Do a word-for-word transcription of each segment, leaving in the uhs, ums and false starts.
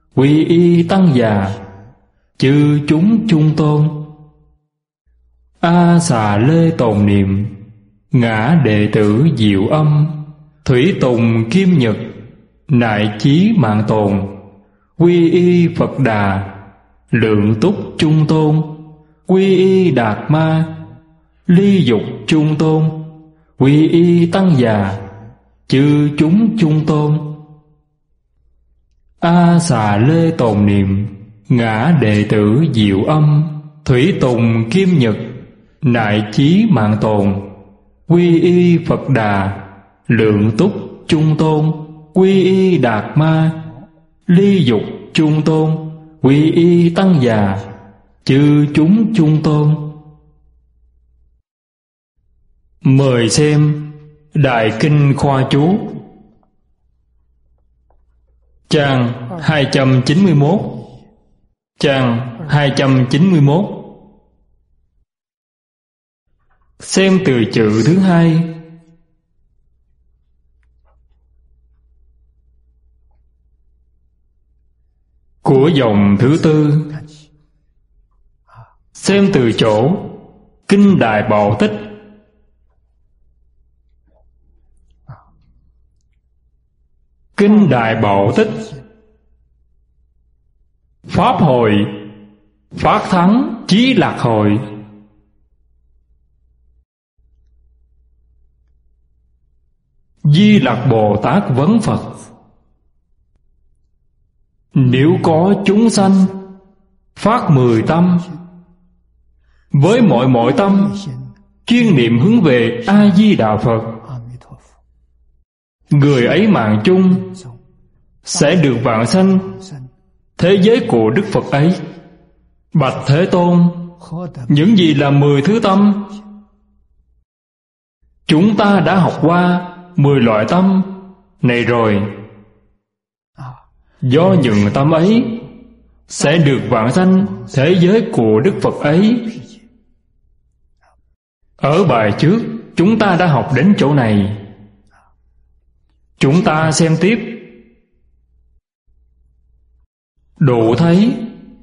quy y tăng già, chư chúng chung tôn. A Xà Lê tồn niệm, ngã đệ tử diệu âm, thủy tùng kim nhật, nại chí mạng tồn. Quy y Phật Đà, lượng túc chung tôn. Quy y Đạt Ma, ly dục chung tôn. Quy y tăng già, chư chúng chung tôn. A Xà Lê tồn niệm, ngã đệ tử diệu âm, thủy tùng kim nhật, nại chí mạng tồn. Quy y Phật Đà, lượng túc chung tôn. Quy y Đạt Ma, ly dục chung tôn. Quy y tăng già, chư chúng chung tôn. Mời xem Đại Kinh Khoa Chú, trang hai trăm chín mươi mốt, trang hai trăm chín mươi mốt. Xem từ chữ thứ hai. Của dòng thứ tư. Xem từ chỗ Kinh Đại Bảo Tích. Kinh Đại Bảo Tích. Pháp hội, phát thắng chí lạc hội. Di Lặc Bồ Tát vấn Phật: nếu có chúng sanh phát mười tâm, với mọi mọi tâm chuyên niệm hướng về A Di Đà Phật, người ấy mạng chung sẽ được vãng sanh thế giới của Đức Phật ấy. Bạch Thế Tôn, những gì là mười thứ tâm? Chúng ta đã học qua mười loại tâm này rồi. Do những tâm ấy sẽ được vãng sanh thế giới của Đức Phật ấy. Ở bài trước chúng ta đã học đến chỗ này. Chúng ta xem tiếp. Đủ thấy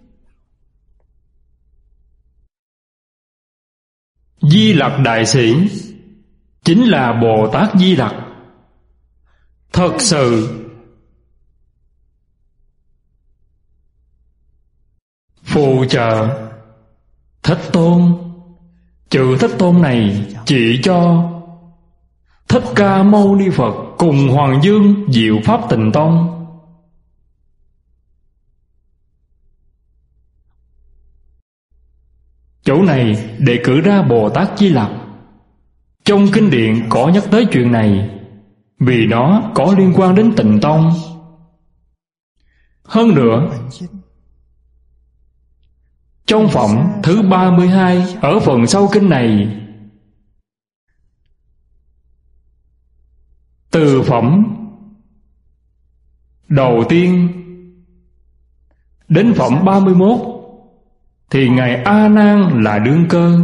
Di Lặc Đại Sĩ chính là Bồ Tát Di Lặc. Thật sự phù trợ Thích Tôn. Chữ Thích Tôn này chỉ cho Thích Ca Mâu Ni Phật cùng Hoàng Dương Diệu Pháp Tịnh Tông. Chỗ này để cử ra Bồ Tát Di Lặc. Trong kinh điển có nhắc tới chuyện này vì nó có liên quan đến Tịnh Tông. Hơn nữa, trong phẩm thứ ba mươi hai ở phần sau kinh này, từ phẩm đầu tiên đến phẩm ba mươi mốt thì Ngài A Nan là đương cơ.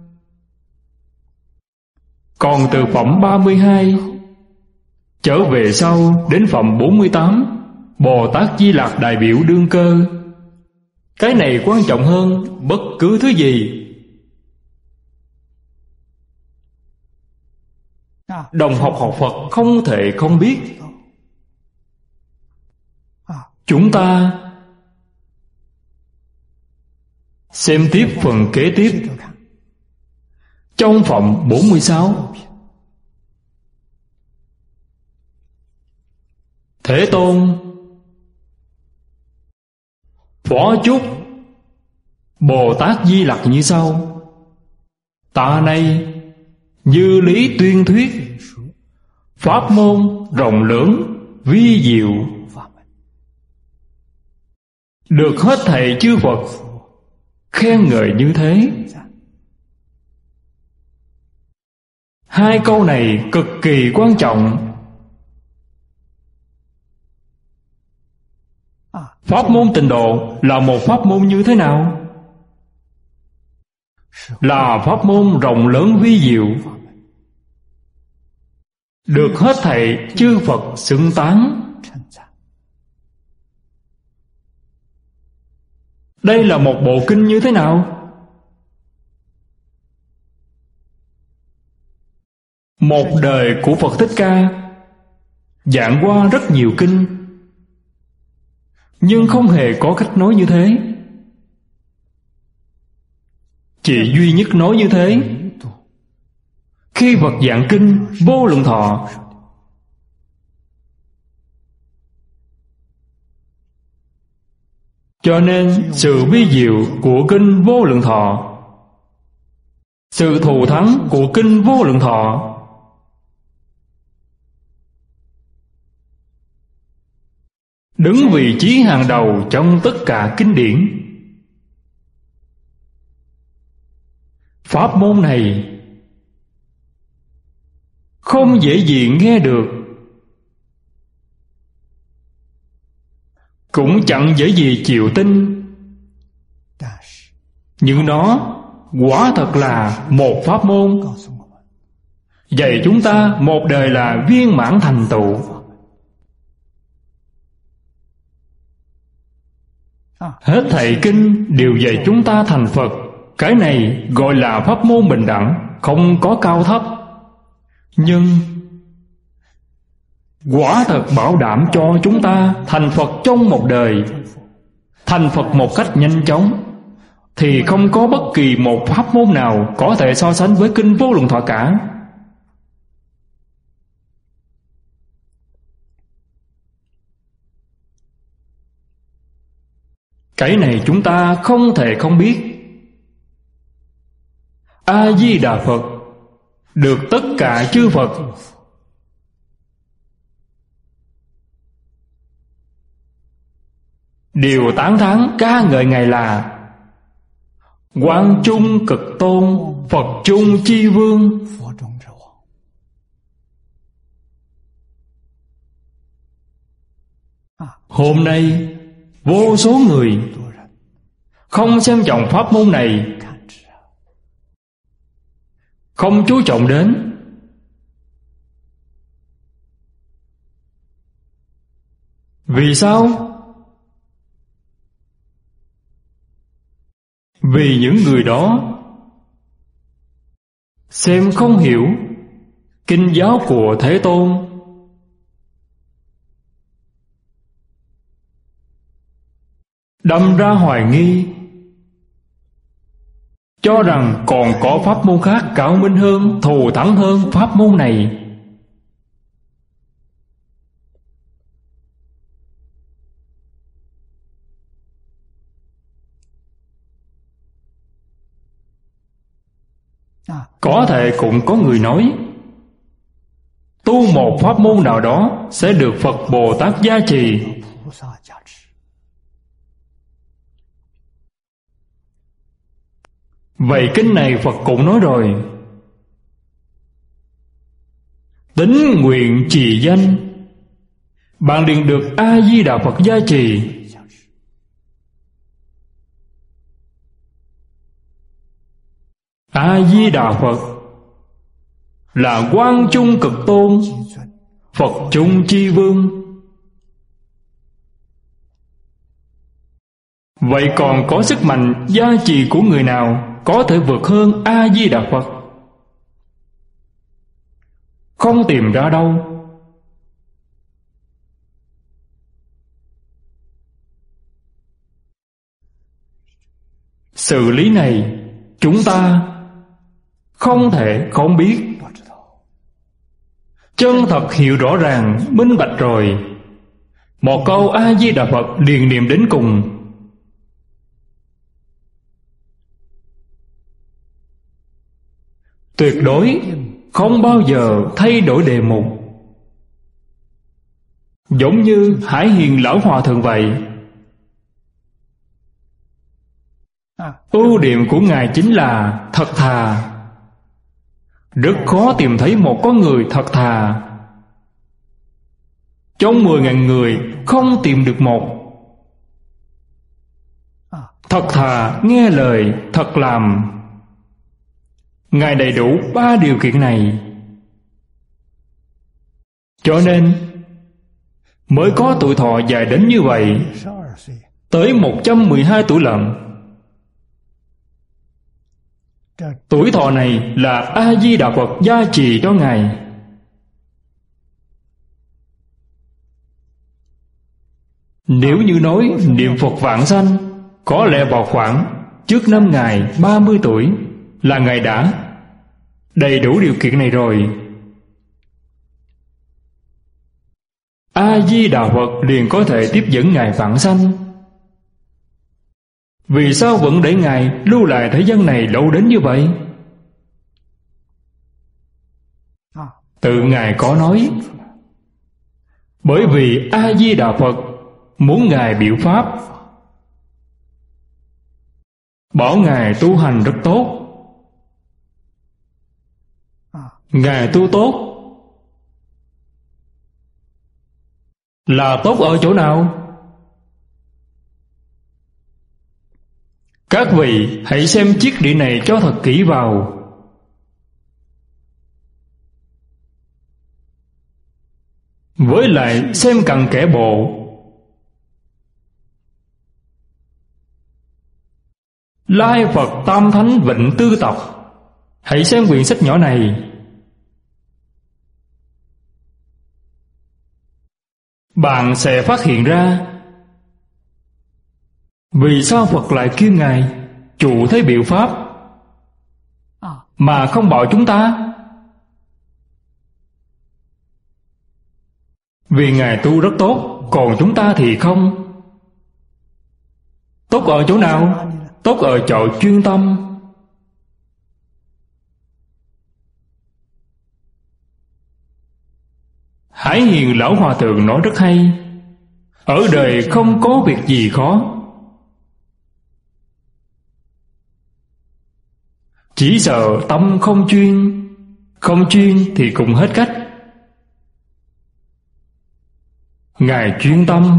Còn từ phẩm ba mươi hai trở về sau đến phẩm bốn mươi tám, Bồ Tát Di Lặc đại biểu đương cơ. Cái này quan trọng hơn bất cứ thứ gì. Đồng học học Phật không thể không biết. Chúng ta xem tiếp phần kế tiếp. Trong phẩm bốn mươi sáu, Thế Tôn phó chúc Bồ Tát Di Lặc như sau: ta nay như lý tuyên thuyết, pháp môn rộng lớn vi diệu, được hết thảy chư Phật khen ngợi như thế. Hai câu này cực kỳ quan trọng. Pháp môn tịnh độ là một pháp môn như thế nào? Là pháp môn rộng lớn vi diệu, được hết thảy chư Phật xưng tán. Đây là một bộ kinh như thế nào? Một đời của Phật Thích Ca giảng qua rất nhiều kinh, nhưng không hề có cách nói như thế. Chỉ duy nhất nói như thế khi Phật giảng kinh Vô Lượng Thọ. Cho nên sự vi diệu của kinh Vô Lượng Thọ, sự thù thắng của kinh Vô Lượng Thọ đứng vị trí hàng đầu trong tất cả kinh điển. Pháp môn này không dễ gì nghe được, cũng chẳng dễ gì chịu tin, nhưng nó quả thật là một pháp môn dạy chúng ta một đời là viên mãn thành tựu. Hết thảy kinh đều dạy chúng ta thành Phật. Cái này gọi là pháp môn bình đẳng, không có cao thấp, nhưng quả thật bảo đảm cho chúng ta thành Phật trong một đời, thành Phật một cách nhanh chóng, thì không có bất kỳ một pháp môn nào có thể so sánh với kinh Vô Lượng Thọ cả. Cái này chúng ta không thể không biết. A-di-đà Phật được tất cả chư Phật đều tán thán ca ngợi Ngài là Quang Trung Cực Tôn, Phật Trung Chi Vương. Hôm nay vô số người không xem trọng pháp môn này, không chú trọng đến. Vì sao? Vì những người đó xem không hiểu kinh giáo của Thế Tôn, đâm ra hoài nghi, cho rằng còn có pháp môn khác cao minh hơn, thù thắng hơn pháp môn này. Có thể cũng có người nói tu một pháp môn nào đó sẽ được Phật Bồ Tát gia trì. Vậy kinh này Phật cũng nói rồi, tín nguyện trì danh, bạn liền được A-di-đà Phật gia trì. A-di-đà Phật là Quang Trung Cực Tôn, Phật Trung Chi Vương. Vậy còn có sức mạnh gia trì của người nào có thể vượt hơn A-di-đà Phật? Không tìm ra đâu. Sự lý này chúng ta không thể không biết. Chân thật hiểu rõ ràng, minh bạch rồi, một câu A-di-đà Phật liền niệm đến cùng. Tuyệt đối không bao giờ thay đổi đề mục. Giống như Hải Hiền Lão Hòa Thượng vậy. Ưu điểm của Ngài chính là thật thà. Rất khó tìm thấy một con người thật thà. Trong mười ngàn người không tìm được một. Thật thà, nghe lời, thật làm. Ngài đầy đủ ba điều kiện này, cho nên mới có tuổi thọ dài đến như vậy. tới một trăm mười hai tuổi lận. Tuổi thọ này là A-di-đà Phật gia trì cho Ngài. Nếu như nói niệm Phật vãng sanh, có lẽ vào khoảng trước năm Ngài ba mươi tuổi là Ngài đã đầy đủ điều kiện này rồi. A-di-đà Phật liền có thể tiếp dẫn Ngài vãng sanh. Vì sao vẫn để Ngài lưu lại thế gian này lâu đến như vậy? Tự Ngài có nói, bởi vì A-di-đà Phật muốn Ngài biểu pháp, bảo Ngài tu hành rất tốt. Ngài tu tốt là tốt ở chỗ nào? Các vị hãy xem chiếc đĩa này cho thật kỹ vào. Với lại xem cặn kẽ bộ. Lai Phật Tam Thánh Vịnh Tư Tập. Hãy xem quyển sách nhỏ này. Bạn sẽ phát hiện ra vì sao Phật lại kêu Ngài trụ thế biểu pháp mà không bảo chúng ta. Vì Ngài tu rất tốt, còn chúng ta thì không. Tốt ở chỗ nào? Tốt ở chỗ chuyên tâm. Hải Hiền Lão Hòa Thượng nói rất hay, ở đời không có việc gì khó, chỉ sợ tâm không chuyên. Không chuyên thì cũng hết cách. Ngài chuyên tâm.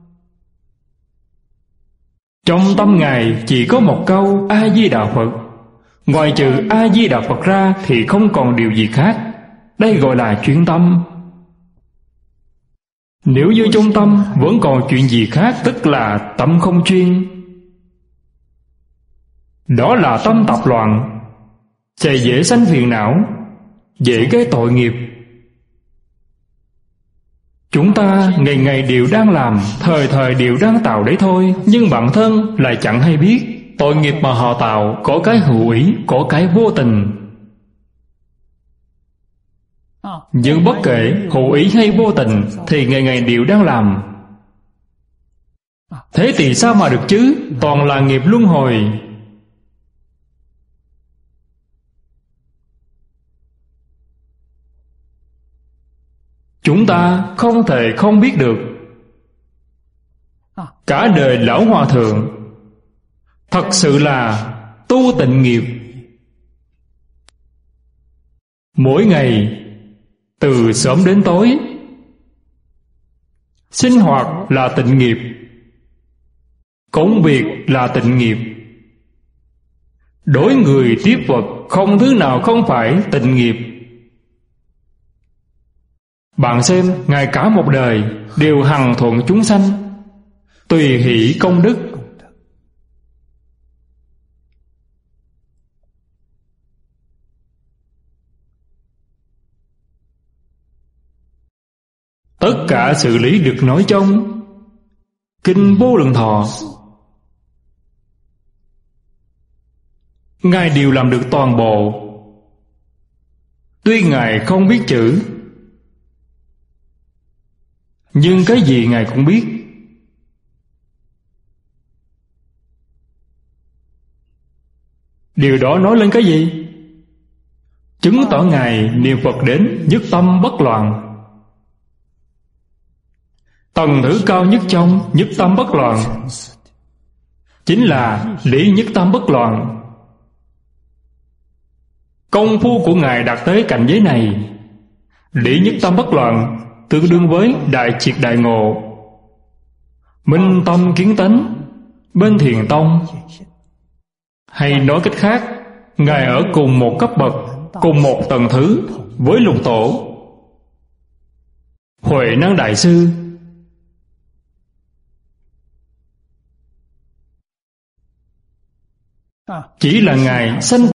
Trong tâm Ngài chỉ có một câu A-di-đà Phật. Ngoài trừ A-di-đà Phật ra thì không còn điều gì khác. Đây gọi là chuyên tâm. Nếu như trong tâm vẫn còn chuyện gì khác, tức là tâm không chuyên. Đó là tâm tập loạn, sẽ dễ sanh phiền não, dễ gây tội nghiệp. Chúng ta ngày ngày đều đang làm, thời thời đều đang tạo đấy thôi, nhưng bản thân lại chẳng hay biết. Tội nghiệp mà họ tạo có cái hữu ý, có cái vô tình. Nhưng bất kể hữu ý hay vô tình thì ngày ngày đều đang làm. Thế thì sao mà được chứ? Toàn là nghiệp luân hồi. Chúng ta không thể không biết được. Cả đời Lão Hòa Thượng thật sự là tu tịnh nghiệp. Mỗi ngày từ sớm đến tối, sinh hoạt là tịnh nghiệp, công việc là tịnh nghiệp. Đối người tiếp vật không thứ nào không phải tịnh nghiệp. Bạn xem, Ngài cả một đời đều hằng thuận chúng sanh, tùy hỷ công đức. Tất cả sự lý được nói trong Kinh Vô Lượng Thọ. Ngài đều làm được toàn bộ. Tuy Ngài không biết chữ, nhưng cái gì Ngài cũng biết. Điều đó nói lên cái gì? Chứng tỏ Ngài niệm Phật đến nhất tâm bất loạn. Tầng thứ cao nhất trong nhất tâm bất loạn chính là lý nhất tâm bất loạn. Công phu của Ngài đạt tới cảnh giới này, lý nhất tâm bất loạn tương đương với đại triệt đại ngộ, minh tâm kiến tánh bên Thiền Tông. Hay nói cách khác, Ngài ở cùng một cấp bậc, cùng một tầng thứ với Lục Tổ, Huệ Năng Đại Sư. Chỉ là Ngài sanh